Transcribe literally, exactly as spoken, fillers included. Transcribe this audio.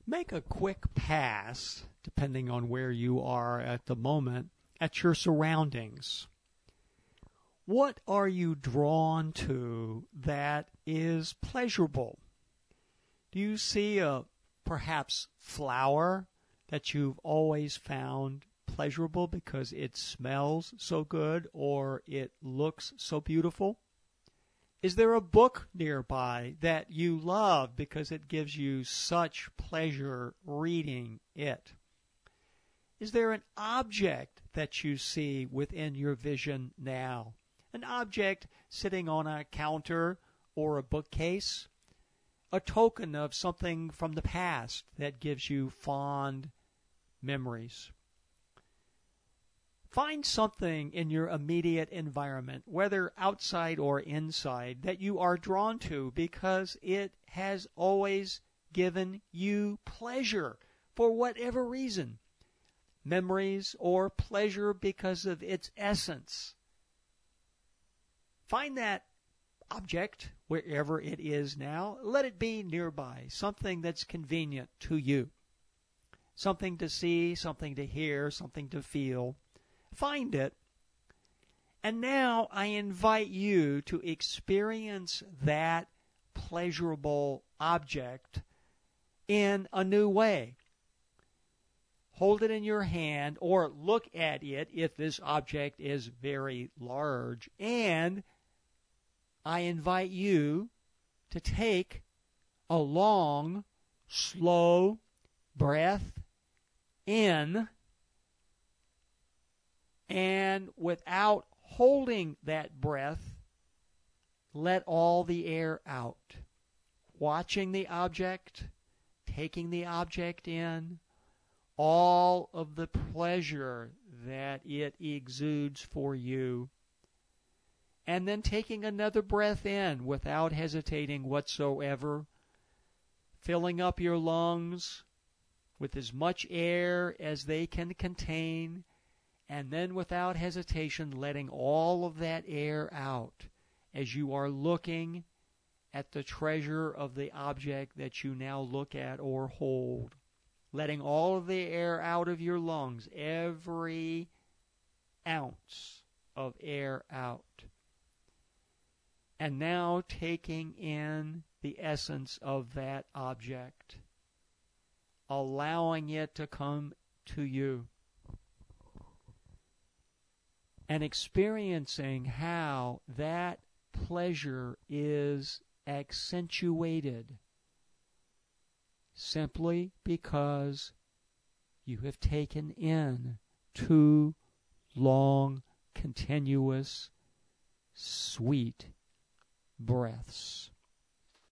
Make a quick pass, depending on where you are at the moment, at your surroundings. What are you drawn to that is pleasurable? Do you see a perhaps flower that you've always found pleasurable because it smells so good or it looks so beautiful? Is there a book nearby that you love because it gives you such pleasure reading it? Is there an object that you see within your vision now? An object sitting on a counter or a bookcase? A token of something from the past that gives you fond memories? Find something in your immediate environment, whether outside or inside, that you are drawn to because it has always given you pleasure for whatever reason. Memories or pleasure because of its essence. Find that object wherever it is now. Let it be nearby, something that's convenient to you. Something to see, something to hear, something to feel. Find it. And now I invite you to experience that pleasurable object in a new way. Hold it in your hand or look at it if this object is very large. And I invite you to take a long, slow breath in, and without holding that breath, let all the air out. Watching the object, taking the object in, all of the pleasure that it exudes for you. And then taking another breath in without hesitating whatsoever, filling up your lungs with as much air as they can contain, and then without hesitation letting all of that air out as you are looking at the treasure of the object that you now look at or hold. Letting all of the air out of your lungs, every ounce of air out. And now taking in the essence of that object, allowing it to come to you, and experiencing how that pleasure is accentuated simply because you have taken in two long, continuous, sweet breaths.